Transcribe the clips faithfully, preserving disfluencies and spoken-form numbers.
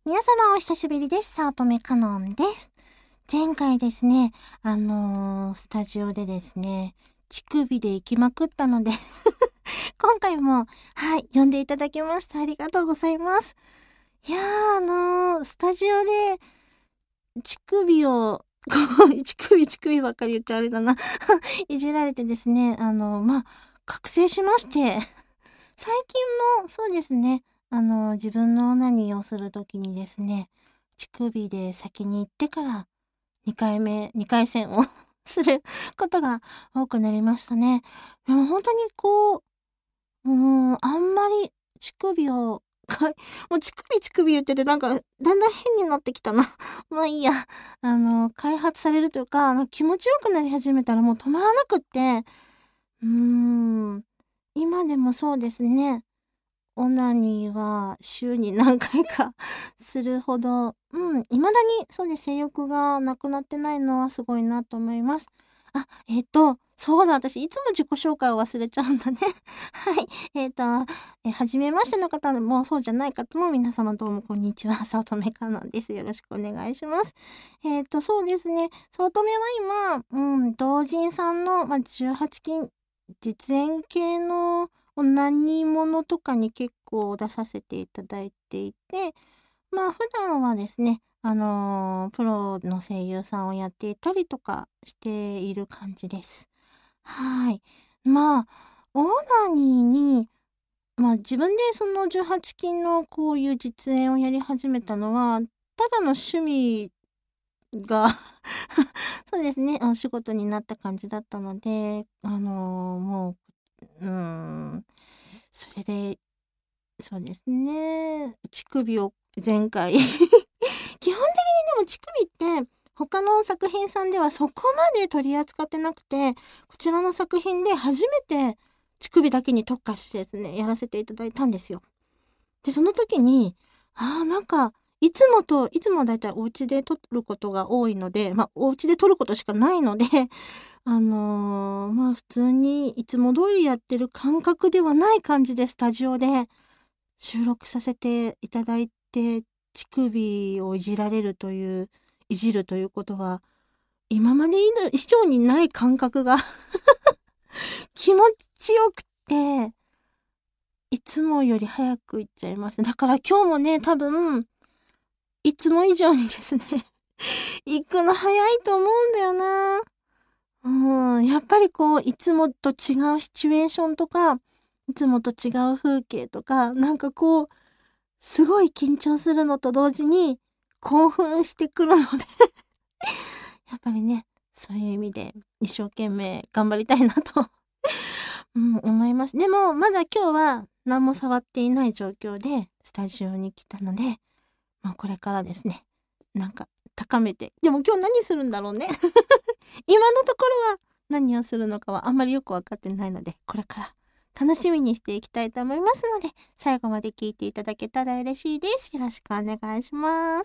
皆様お久しぶりです。早乙女かのんです。前回ですね、あのー、スタジオでですね、乳首で行きまくったので、今回も、はい、呼んでいただきました。ありがとうございます。いやー、あのー、スタジオで、乳首を、乳首乳首ばっかり言ってあれだな。いじられてですね、あのー、まあ、覚醒しまして、最近も、そうですね、あのー、自分のオナニーをするときにですね、乳首で先に行ってから、にかいめ、にかい戦をすることが多くなりましたね。でも本当にこう、うーん、あんまり乳首を、かい、もう乳首乳首言っててなんか、だんだん変になってきたな。まあいいや。あの、開発されるというか、なんか気持ちよくなり始めたらもう止まらなくって、うーん、今でもそうですね。オナニーは週に何回かするほど、うん、未だにそうです、性欲がなくなってないのはすごいなと思います。あ、えっと、そうだ、私いつも自己紹介を忘れちゃうんだね。はい。えっと、え、はじめましての方もそうじゃない方も皆様どうもこんにちは。早乙女かのんです。よろしくお願いします。えっと、そうですね。早乙女は今、うん、同人さんの、まあ、じゅうはちきん実演系のオナニーものとかに結構出させていただいていて、まあ普段はですね、あのー、プロの声優さんをやっていたりとかしている感じです。はい。まあ、オナニーに、まあ自分でそのじゅうはちきんのこういう実演をやり始めたのは、ただの趣味がそうですね、お仕事になった感じだったので、あのー、もう、うーん、それで、そうですね、乳首を前回基本的にでも乳首って他の作品さんではそこまで取り扱ってなくて、こちらの作品で初めて乳首だけに特化してですね、やらせていただいたんですよ。で、その時に、ああ、なんか、いつもと、いつもはだいたいお家で撮ることが多いので、まあ、お家で撮ることしかないので、あのー、まあ、普通にいつも通りやってる感覚ではない感じでスタジオで収録させていただいて、乳首をいじられるという、いじるということは、今まで以上にない感覚が気持ちよくて、いつもより早く行っちゃいました。だから今日もね、多分、いつも以上にですね行くの早いと思うんだよな。うん、やっぱりこう、いつもと違うシチュエーションとか、いつもと違う風景とか、なんかこう、すごい緊張するのと同時に、興奮してくるのでやっぱりね、そういう意味で一生懸命頑張りたいなとうん、思います。でも、まだ今日は何も触っていない状況でスタジオに来たので、まあこれからですね、なんか高めて。でも今日何するんだろうね。今のところは何をするのかはあんまりよくわかってないので、これから楽しみにしていきたいと思いますので、最後まで聞いていただけたら嬉しいです。よろしくお願いします。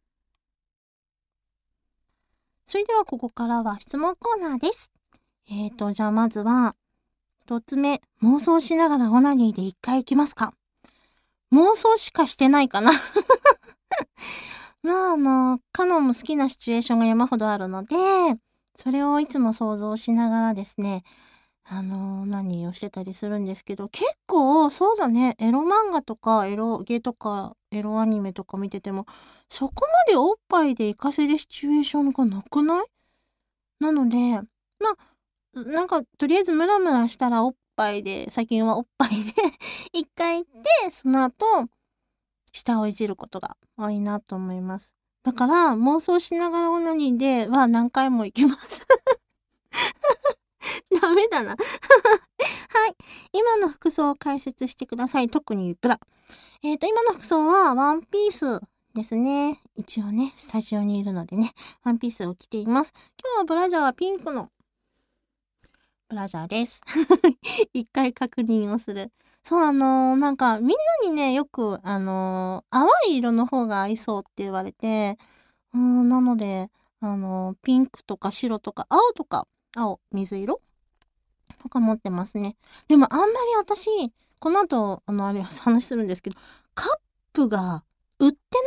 それではここからは質問コーナーです。えーと、じゃあまずは、一つ目、妄想しながらオナニーで一回行きますか？妄想しかしてないかなまああの、カノンも好きなシチュエーションが山ほどあるので、それをいつも想像しながらですね、あの、何をしてたりするんですけど、結構、そうだね、エロ漫画とか、エロゲとか、エロアニメとか見てても、そこまでおっぱいで活かせるシチュエーションがなくない？なので、まあ、なんか、とりあえずムラムラしたらおっぱいで、最近はおっぱいで一回行って、その後、舌をいじることが多いなと思います。だから、妄想しながらオナニーでは何回も行きますダメだなはい。今の服装を解説してください。特にブラ。えっと、今の服装はワンピースですね。一応ね、スタジオにいるのでね、ワンピースを着ています。今日はブラジャーはピンクのブラジャーです。一回確認をする。そう、あのー、なんか、みんなにね、よく、あのー、淡い色の方が合いそうって言われて、うーん、なので、あのー、ピンクとか白とか青とか、青、水色とか持ってますね。でもあんまり私、この後、あの、あれ話するんですけど、カップが売ってなく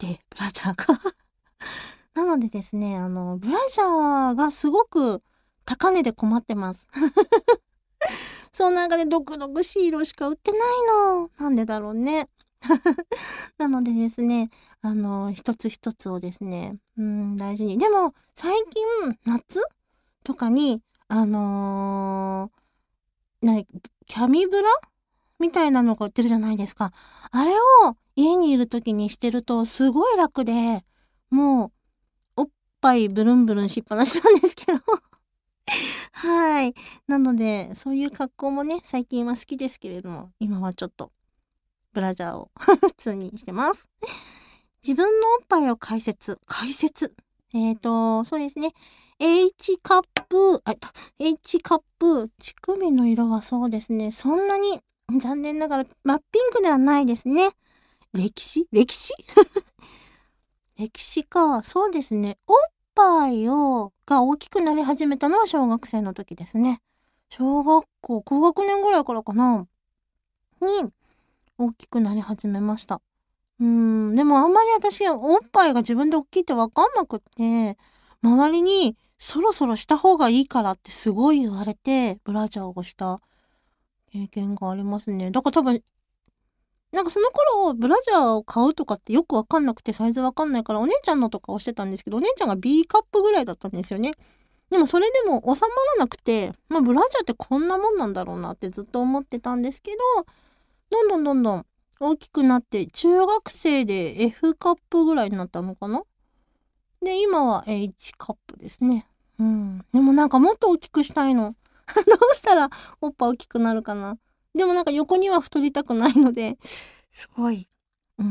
て、ブラジャーが。なのでですね、あの、ブラジャーがすごく高値で困ってます。そうなんかね、毒々しい色しか売ってないの。なんでだろうね。なのでですね、あの、一つ一つをですね、うん、大事に。でも、最近、夏とかに、あのー、な、キャミブラみたいなのが売ってるじゃないですか。あれを家にいる時にしてるとすごい楽で、もう、おっぱいブルンブルンしっぱなしなんですけど。はい。なので、そういう格好もね、最近は好きですけれども、今はちょっと、ブラジャーを普通にしてます。自分のおっぱいを解説。解説。えーと、そうですね。H カップ、あ、H カップ、乳首の色はそうですね。そんなに、残念ながら、真っピンクではないですね。歴史歴史歴史か。そうですね。おっぱいを、が大きくなり始めたのは小学生の時ですね。小学校、高学年ぐらいからかな。に、大きくなり始めました。うーん、でもあんまり私、おっぱいが自分で大きいってわかんなくって、周りにそろそろした方がいいからってすごい言われて、ブラジャーをした経験がありますね。だから多分、なんかその頃、ブラジャーを買うとかってよくわかんなくてサイズわかんないから、お姉ちゃんのとかをしてたんですけど、お姉ちゃんが B カップぐらいだったんですよね。でもそれでも収まらなくて、まあブラジャーってこんなもんなんだろうなってずっと思ってたんですけど、どんどんどんどん大きくなって、中学生で F カップぐらいになったのかな。で、今は H カップですね。うん。でもなんかもっと大きくしたいの。どうしたらおっぱい大きくなるかな。でもなんか横には太りたくないので、すごい。うん、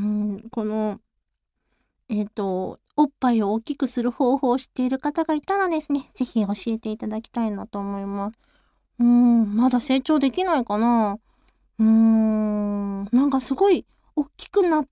この、えっと、おっぱいを大きくする方法を知っている方がいたらですね、ぜひ教えていただきたいなと思います。うーん、まだ成長できないかな。うーん、なんかすごい大きくなって、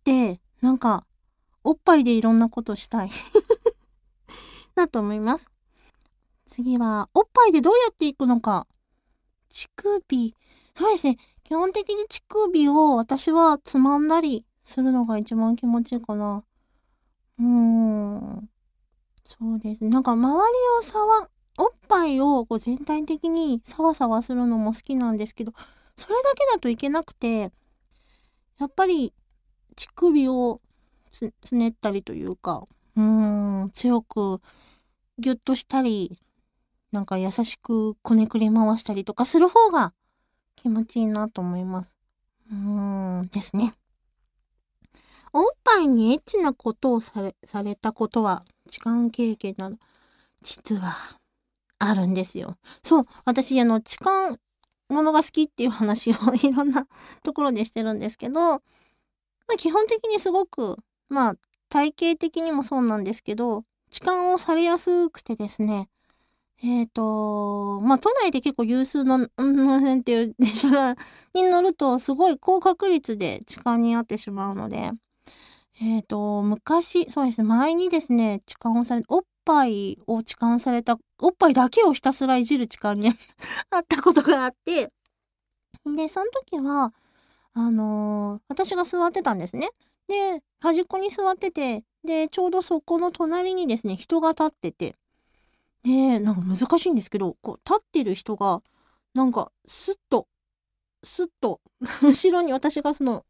なんか、おっぱいでいろんなことしたい。だと思います。次は、おっぱいでどうやっていくのか。乳首。そうですね。基本的に乳首を私はつまんだりするのが一番気持ちいいかな。うーん。そうですね。なんか周りを触、おっぱいをこう全体的にサワサワするのも好きなんですけど、それだけだといけなくて、やっぱり乳首をつ、つねったりというか、うーん、強くギュッとしたり、なんか優しくこねくり回したりとかする方が気持ちいいなと思います。うーん、ですね。おっぱいにエッチなことをされ、されたことは、痴漢経験なの。実は、あるんですよ。そう、私、あの、痴漢ものが好きっていう話をいろんなところでしてるんですけど、まあ、基本的にすごく、まあ、体型的にもそうなんですけど、痴漢をされやすくてですね、えっと、まあ、都内で結構有数の、うんの辺っていう電車がに乗ると、すごい高確率で痴漢に遭ってしまうので、えっと、昔、そうですね、前にですね、痴漢をされ、おっぱいを痴漢された、おっぱいだけをひたすらいじる痴漢にあったことがあって、で、その時は、あのー私が座ってたんですね。で、端っこに座ってて、で、ちょうどそこの隣にですね、人が立ってて、で、なんか難しいんですけど、こう、立ってる人が、なんか、スッと、スッと、後ろに私がその、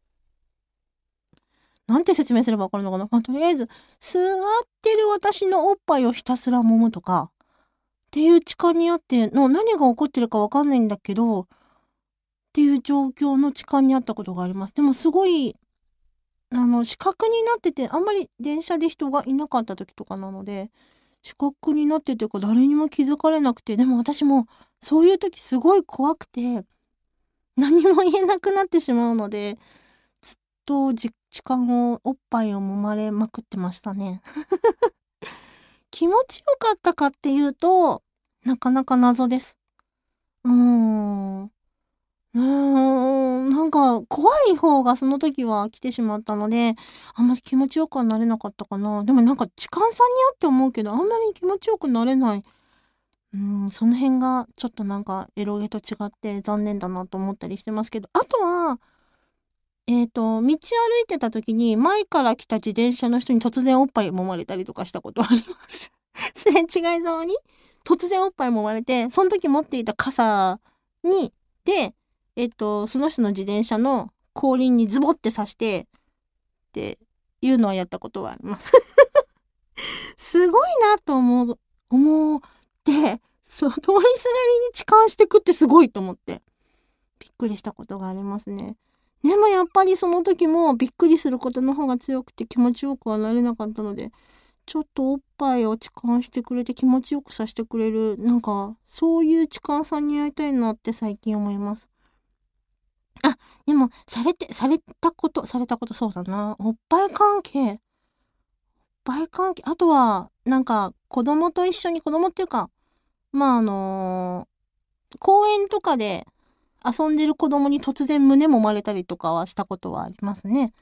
なんて説明すればわかるのかな、まあ、とりあえず、座ってる私のおっぱいをひたすら揉むとか、っていう痴漢にあっての、何が起こってるかわかんないんだけど、っていう状況の痴漢にあったことがあります。でもすごい、あの、死角になってて、あんまり電車で人がいなかった時とかなので、死角になっててか誰にも気づかれなくて、でも私もそういう時すごい怖くて、何も言えなくなってしまうので、ずっとじ時間を、おっぱいを揉まれまくってましたね。気持ちよかったかっていうと、なかなか謎です。うーん。うーん、なんか怖い方がその時は来てしまったので、あんまり気持ちよくはなれなかったかな。でもなんか痴漢さんに会って思うけど、あんまり気持ちよくなれない。うーん、その辺がちょっとなんかエロゲと違って残念だなと思ったりしてますけど、あとは、 えっと、道歩いてた時に、前から来た自転車の人に突然おっぱい揉まれたりとかしたことあります。すれ違いざまに、突然おっぱい揉まれて、その時持っていた傘に、で、えっと、その人の自転車の後輪にズボって刺して、っていうのはやったことはあります。すごいなと思う、思って、そう、通りすがりに痴漢してくってすごいと思って、びっくりしたことがありますね。でもやっぱりその時もびっくりすることの方が強くて気持ちよくはなれなかったので、ちょっとおっぱいを痴漢してくれて気持ちよくさせてくれる、なんか、そういう痴漢さんに会いたいなって最近思います。あ、でも、されて、されたこと、されたことそうだな。おっぱい関係。おっぱい関係。あとは、なんか、子供と一緒に、子供っていうか、まあ、あのー公園とかで遊んでる子供に突然胸揉まれたりとかはしたことはありますね。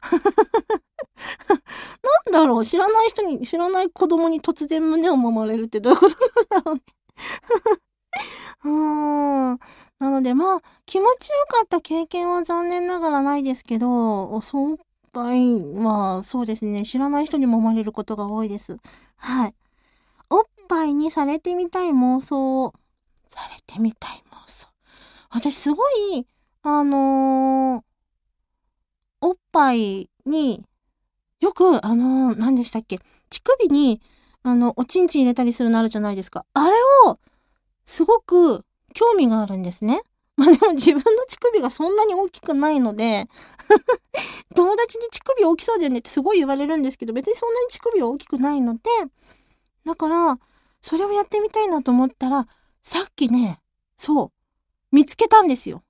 なんだろう、知らない人に、知らない子供に突然胸を揉まれるってどういうことなんだろうね。うーん。なので、まあ、気持ちよかった経験は残念ながらないですけど、おそっぱいは、そうですね、知らない人に揉まれることが多いです。はい。おっぱいにされてみたい妄想。されてみたい妄想。私すごい、あのーおっぱいに、よく、あのー何でしたっけ、乳首に、あの、おちんちん入れたりするのあるじゃないですか。あれを、すごく興味があるんですね。まあでも自分の乳首がそんなに大きくないので、友達に乳首大きそうだよねってすごい言われるんですけど、別にそんなに乳首は大きくないので、だから、それをやってみたいなと思ったら、さっきね、そう、見つけたんですよ。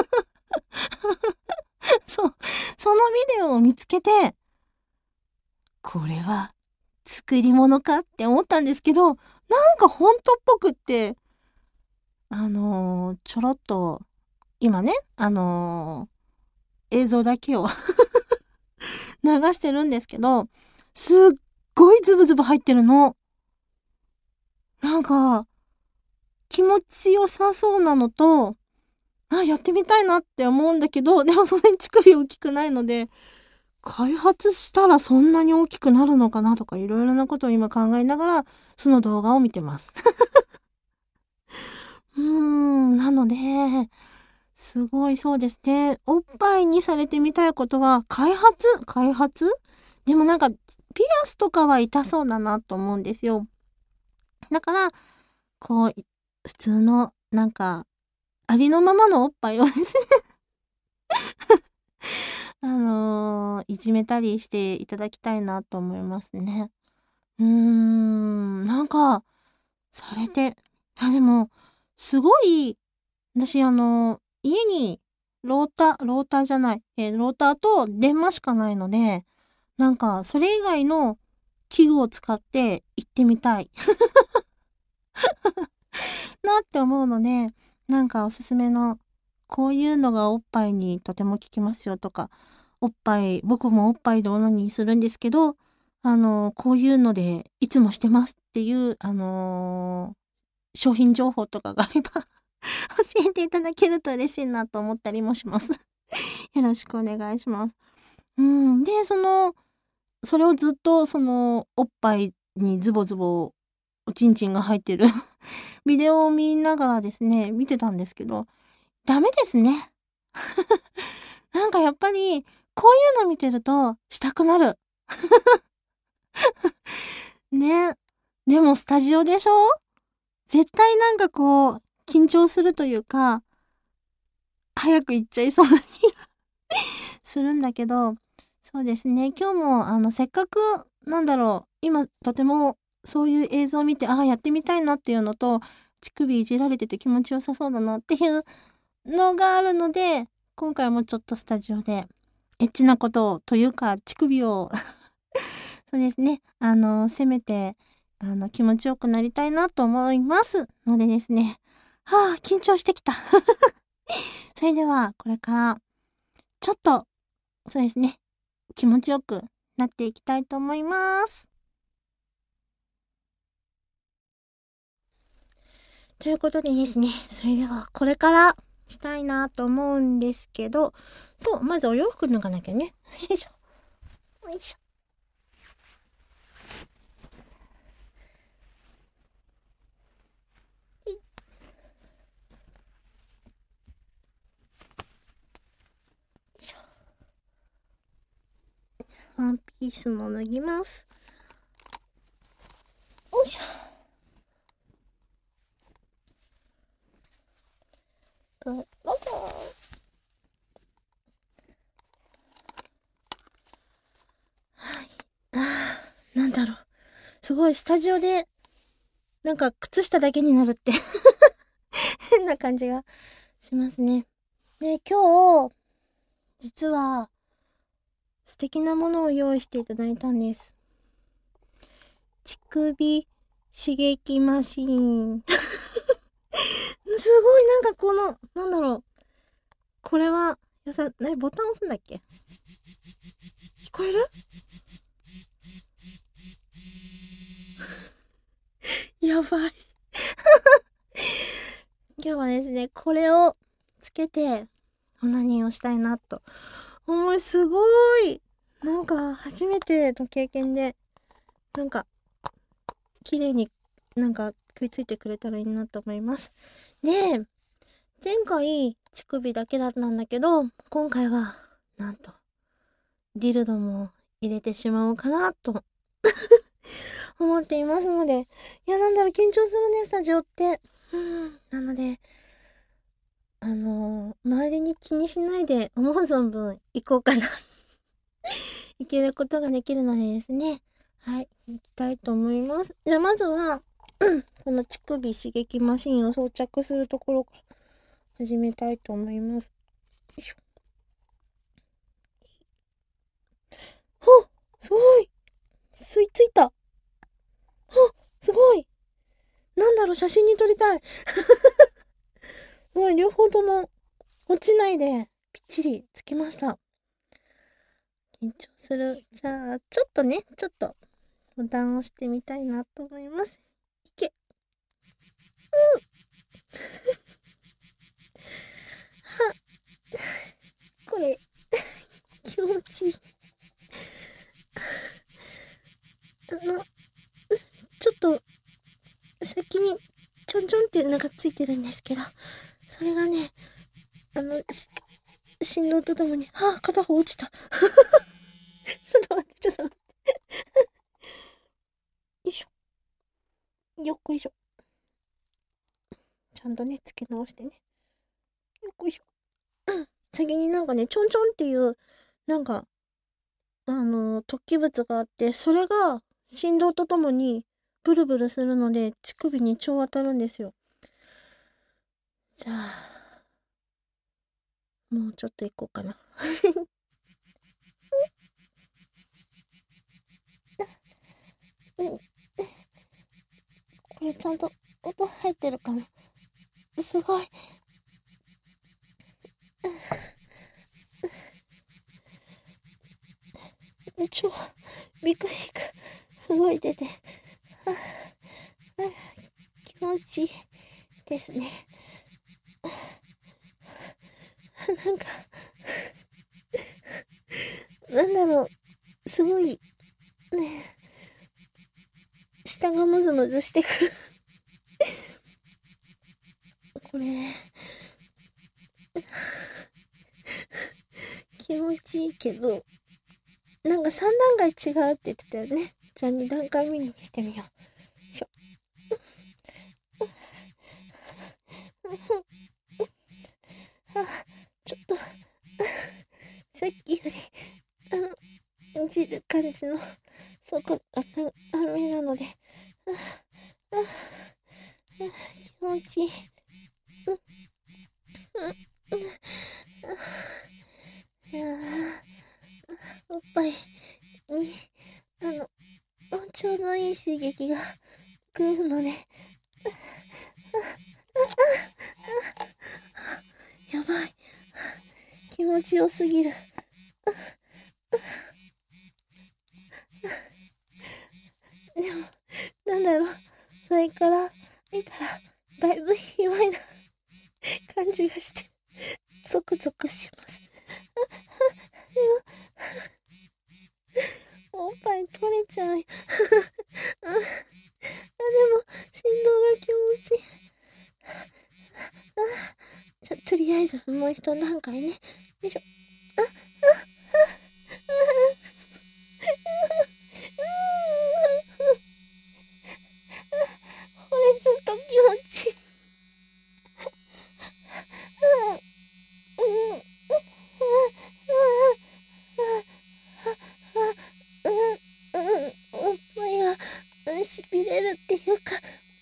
そう、そのビデオを見つけて、これは作り物かって思ったんですけど、なんか本当っぽくって、あのーちょろっと、今ね、あのー映像だけを流してるんですけど、すっごいズブズブ入ってるの。なんか、気持ちよさそうなのと、あ、やってみたいなって思うんだけど、でもそんなに乳首大きくないので、開発したらそんなに大きくなるのかなとかいろいろなことを今考えながら、その動画を見てます。うーん、なので、すごいそうですね。おっぱいにされてみたいことは、開発開発でもなんか、ピアスとかは痛そうだなと思うんですよ。だから、こう、普通の、なんか、ありのままのおっぱいをですねあのーいじめたりしていただきたいなと思いますね。うーん、なんか、されて、あ、でも、すごい、私あの、家に、ローター、ローターじゃない、えーローターと電話しかないので、なんか、それ以外の器具を使って行ってみたいなって思うので、なんかおすすめの、こういうのがおっぱいにとても効きますよとか、おっぱい、僕もおっぱいでオナニーするんですけど、あの、こういうのでいつもしてますっていう、あのー商品情報とかがあれば教えていただけると嬉しいなと思ったりもします。よろしくお願いします。うん。で、その、それをずっと、その、おっぱいにズボズボ、おちんちんが入ってるビデオを見ながらですね、見てたんですけど、ダメですね。なんかやっぱり、こういうの見てると、したくなる。ね。でもスタジオでしょ？絶対なんかこう、緊張するというか、早く行っちゃいそうな気がするんだけど、そうですね。今日も、あの、せっかく、なんだろう、今、とても、そういう映像を見て、ああ、やってみたいなっていうのと、乳首いじられてて気持ちよさそうだなっていうのがあるので、今回もちょっとスタジオで、エッチなことを、というか、乳首をそうですね、あの、せめて、あの、気持ちよくなりたいなと思いますのでですね、はあ、緊張してきた。それでは、これから、ちょっと、そうですね、気持ちよくなっていきたいと思います。ということでですね、それではこれからしたいなと思うんですけど、 そう、まずお洋服脱がなきゃね。よいしょ。よいしょ。ワンピースも脱ぎます。よいしょ。どうぞ。はい。あー、なんだろう。すごい、スタジオで、なんか、靴下だけになるって、変な感じがしますね。で、今日、実は、素敵なものを用意していただいたんです。乳首刺激マシーン。すごいなんかこの、なんだろう。これは、やさ、なに、ボタン押すんだっけ？聞こえる？やばい。今日はですね、これをつけて、オナニーをしたいなと。思い、すごい。なんか、初めての経験で、なんか、綺麗になんか食いついてくれたらいいなと思います。で、前回、乳首だけだったんだけど、今回は、なんと、ディルドも入れてしまおうかな、と思っていますので、いや、なんだろう、緊張するね、スタジオって。うん、なので、あのー、周りに気にしないで、思う存分行こうかな。行けることができるのでですね。はい、行きたいと思います。じゃあ、まずは、この乳首刺激マシンを装着するところから始めたいと思います。よいしょ。あ、すごい！吸い付いた！あ、すごい！なんだろう、写真に撮りたい。すごい、両方とも落ちないでぴっちりつきました。緊張する。じゃあ、ちょっとね、ちょっとボタンを押してみたいなと思います。いけ。うん。は、これ、気持ちいい。あの、ちょっと、先に、ちょんちょんっていうのがついてるんですけど、それがね、あの、振動とともに、はぁ、片方落ちた。ちょっと待って、ちょっと待って。よいしょ。よっこいしょ。ちゃんとね、付け直してね。よっこいしょ。先になんかね、ちょんちょんっていう、なんか、あの、突起物があって、それが振動とともにブルブルするので、乳首に超当たるんですよ。じゃあ、もうちょっと行こうかな。これちゃんと音入ってるかな？すごい。超、ビクビク動いてて、ああ、気持ちいいですね。なんか、なんだろう、すごい、ね、下がムズムズしてくる。これ、気持ちいいけど、なんかさん段階違うって言ってたよね。じゃあに段階目にしてみよう。しょ。あ、ちょっと、さっきより、あの、いじる感じの、そこ、あ、あめなので、あ、あ、あ、気持ちいい。うん、うん、うん、いやー、おっぱいに、あの、ちょうどいい刺激が来るので、やばい。気持ちよすぎる。でも、なんだろう。それから見たら、だいぶ卑猥な感じがして、ゾクゾクします。 ぱい取れちゃう。あ、でも、振動が気持ちいい。あ、じゃ、とりあえず、もう一段階ね。よいしょ。あ、あ、あ、これずっと気持ちいい。おっぱいがしびれるっていうか、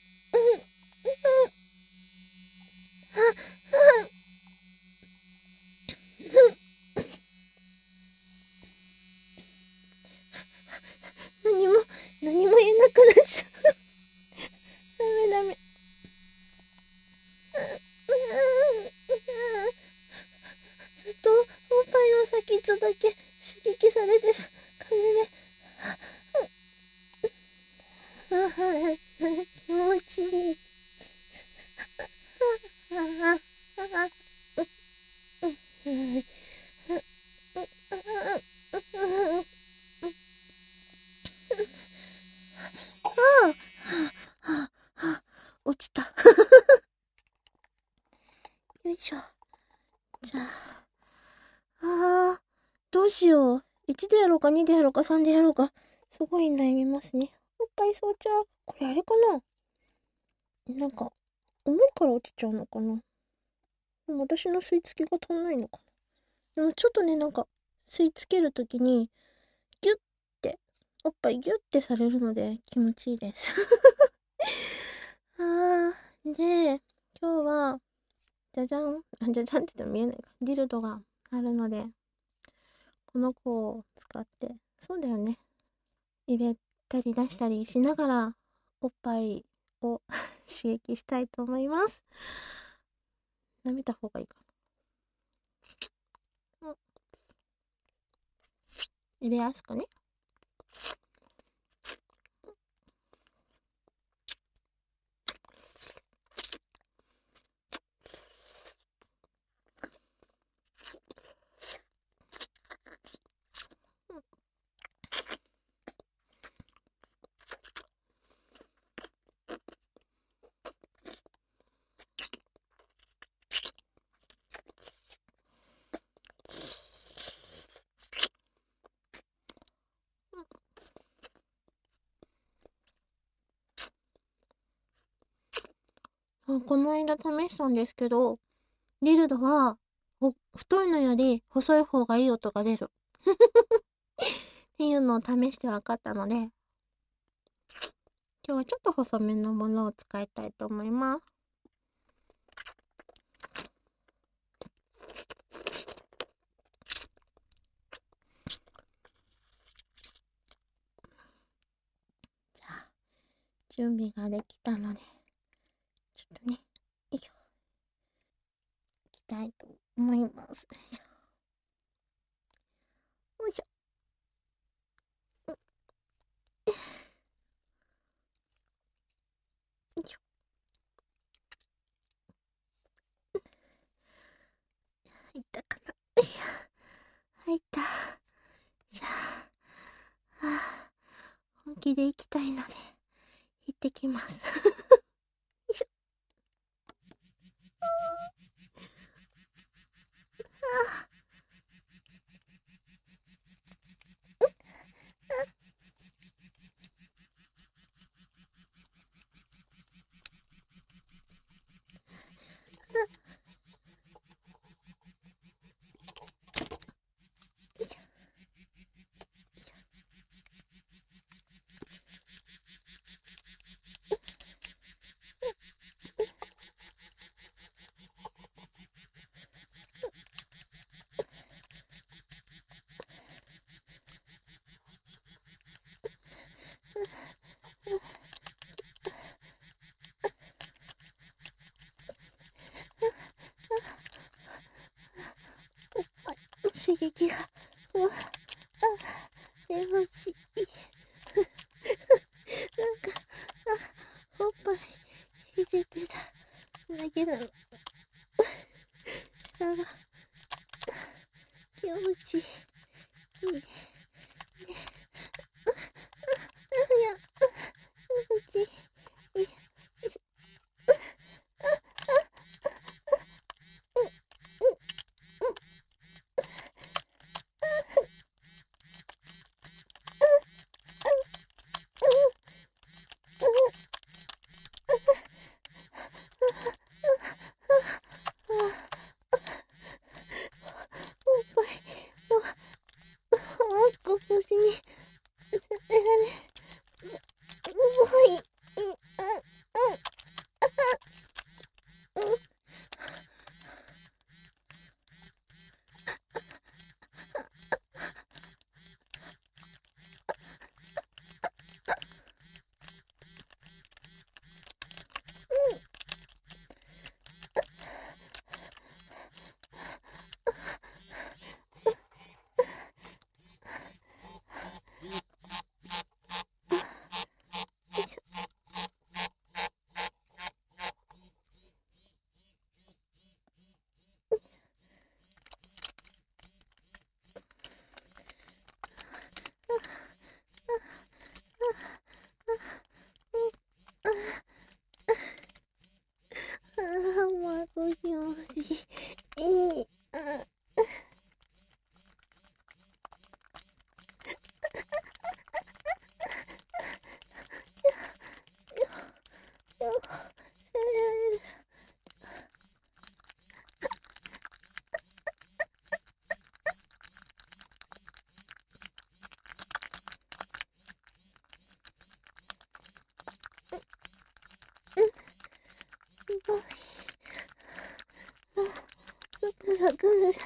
何も、何も言えなくなっちゃう。ダメダメ。ずっとおっぱいの先っちょだけ刺激されてる感じで、ああ、気持ちいい。ああ、ああ、うん、落ちた。よいしょ。じゃあ、あー、どうしよう。いちでやろうか、にでやろうか、さんでやろうか。すごい悩みますね。おっぱい装着。これあれかな？なんか、重いから落ちちゃうのかな？でも私の吸い付きが足んないのかな？でもちょっとね、なんか、吸い付けるときに、ギュッて、おっぱいギュッてされるので気持ちいいです。あー、で、今日は、じゃじゃん、あ、じゃじゃんって言っても見えないか。ディルドがあるので、この子を使って、そうだよね。入れたり出したりしながら、おっぱいを刺激したいと思います。舐めた方がいいかな。うん、入れやすくね。この間試したんですけど、ディルドは、太いのより細い方がいい音が出る。っていうのを試して分かったので、今日はちょっと細めのものを使いたいと思います。じゃあ、準備ができたので、ちょっとね、よいしょ。いきたいと思います。よいしょ。よいしょ。入ったかな。入った。じゃあ、はあ、本気で行きたいので、行ってきます。よいしょ。あ刺激が、うわ、あ、出欲しい。なんか、あ、おっぱい、ひじってただけなの。下が、気持ちいい。いいね。 い。もしもし。いい。あぐるぐる。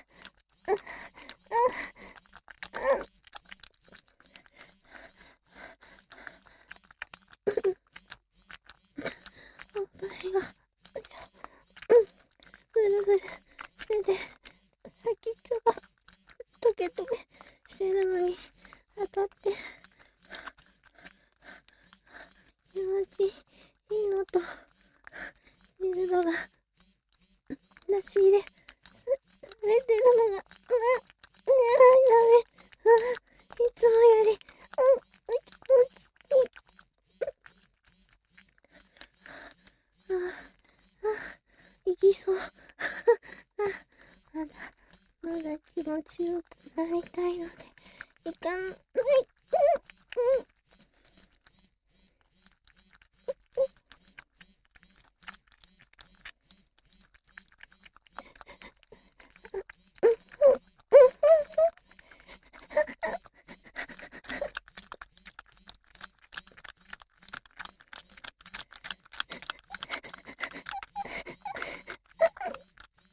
おっぱいがぐるぐるしてて、先っちょがトゲトゲしてるのに当たって気持ちいいのと、ジルドが出し入れされてるのが、うわ、うわ、やべ、うわ、いつもより、うん、気持ちいい。ああ、行きそう。あ、まだ、まだ気持ちよくなりたいので、行かない。うん、うん。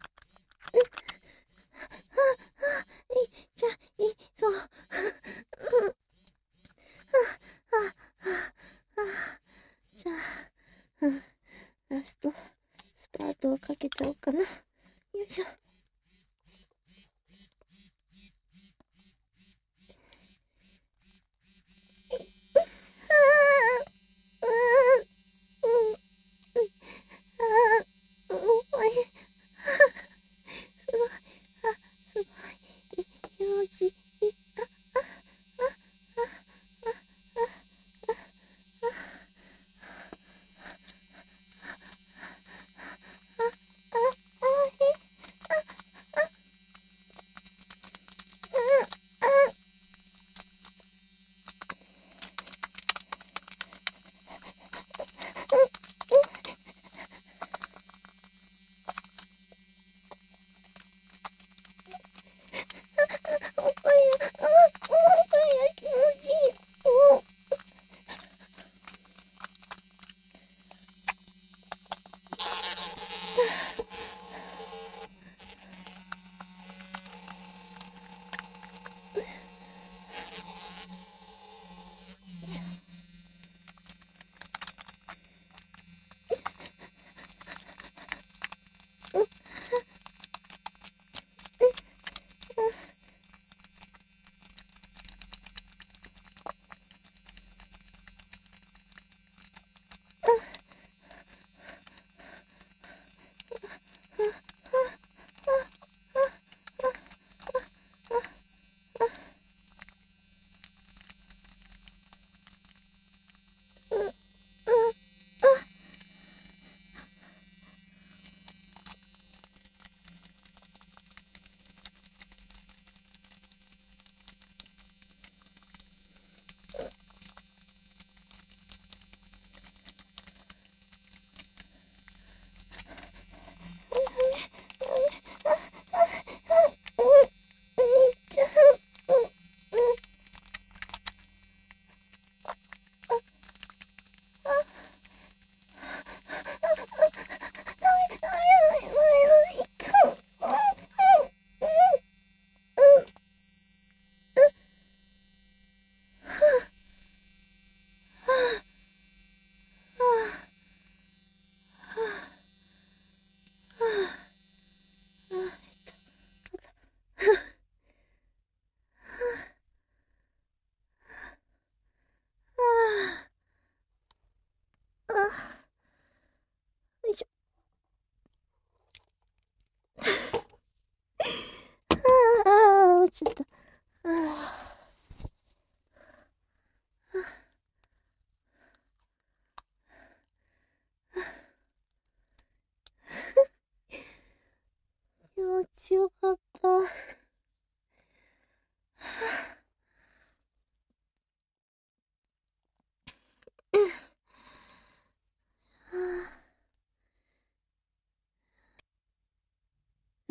いっちゃいそう。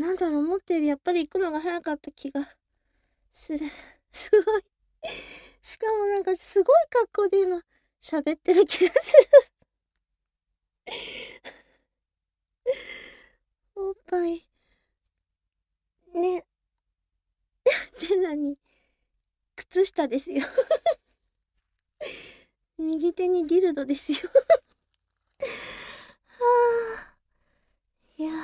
なんだろう、思ったよりやっぱり行くのが早かった気がする。すごい。しかもなんかすごい格好で今喋ってる気がする。おっぱい。ね。全裸に靴下ですよ。右手にディルドですよ。はあ。いや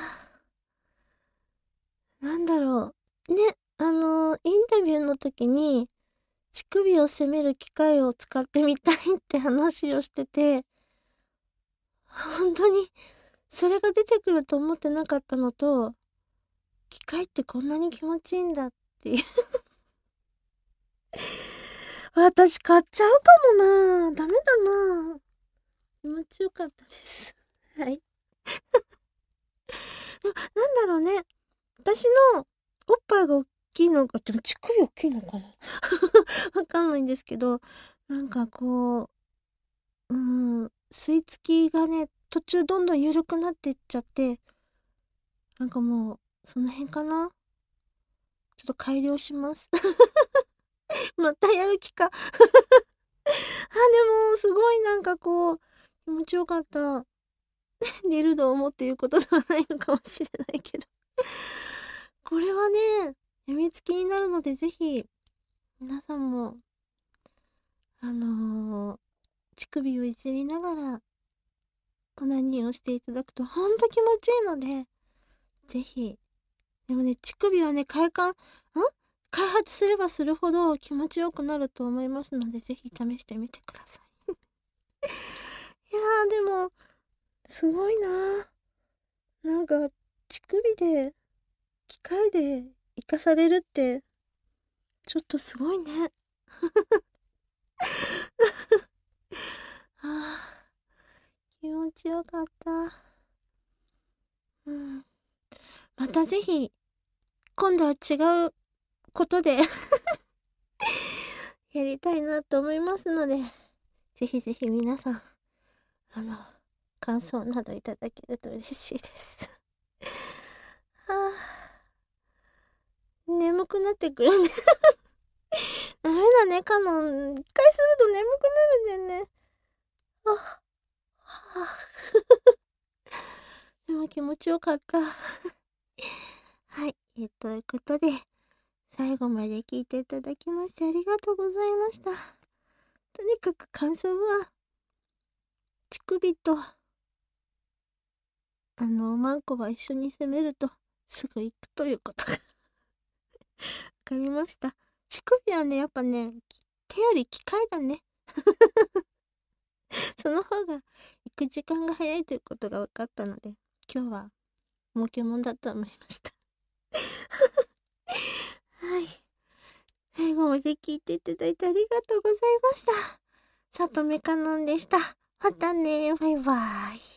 ー、なんだろう。ね、あのー、インタビューの時に、乳首を責める機械を使ってみたいって話をしてて、本当に、それが出てくると思ってなかったのと、機械ってこんなに気持ちいいんだっていう。私買っちゃうかもな。ダメだな。気持ちよかったです。はい。でもなんだろうね。私のおっぱいが大きいのか、でも乳首大きいのかなわかんないんですけど、なんかこう、うーん、吸い付きがね、途中どんどん緩くなっていっちゃって、なんかもう、その辺かな。ちょっと改良します。またやる気か。あ、でも、すごいなんかこう、気持ちよかった。寝るのを思っていうことではないのかもしれないけど。これはね、やみつきになるので、ぜひ、皆さんも、あのー、乳首をいじりながら、オナニーをしていただくと、ほんと気持ちいいので、ぜひ。でもね、乳首はね、快感、ん開発すればするほど気持ちよくなると思いますので、ぜひ試してみてください。いやー、でも、すごいなー。なんか、乳首で、機械で生かされるって、ちょっとすごいね。ああ、気持ちよかった。うん。またぜひ、今度は違うことでやりたいなと思いますので、ぜひぜひ皆さん、あの、感想などいただけると嬉しいです。はあ、眠くなってくるね。ダメだね、カノン。一回すると眠くなるんだよね。あ、はあ、でも気持ちよかった。はい、えー、ということで、最後まで聞いていただきましてありがとうございました。とにかく感想は、乳首と、あの、マンコが一緒に攻めると、すぐ行くということがわかりました。乳首はね、やっぱね、手より機械だね。その方が行く時間が早いということが分かったので、今日は儲けもんだと思いました。はい。最後まで聞いていただいてありがとうございました。さとめかのんでした。またね。バイバイ。